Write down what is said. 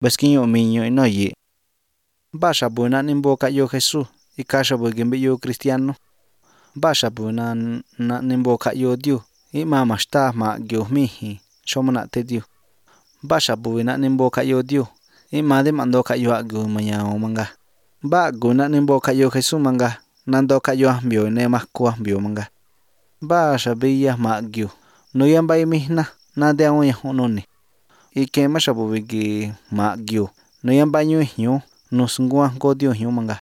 Basquiño miño inoyi. Basha buna nimbo kayo Jesús. Ikasha bugimbiyo cristiano. Basha buna na nimbo kayo Dios. Ima mashta ma gyo mihi. Shomana te Dios. Basha buna nimbo kayo Dios. Ima de mando kayo agyo maya o manga. Ba guna nimbo kayo Jesús manga. Nando kayo ambio ne masko ambio manga. Basha biya ma agyo. No yamba imihna. Nade awon yahononi. Ike masha bubigi ma agyo. No yamba nyo ihyo. Nos ngua go Dios yo manga.